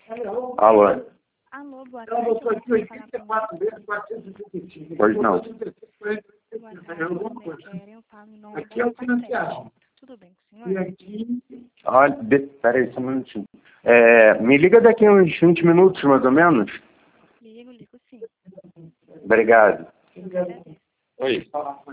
Alô? Alô, boa Ela tarde. botou aqui Eu gostaria de falar 84 vezes 435. Pois não. com eu falo em nome Aqui é o da financiado. Tudo bem com o E senhor? aqui, Olha, peraí, só um minutinho. Me liga daqui a uns 20 minutos, mais ou menos. Ligo sim. Obrigado. Eu agradeço. Oi.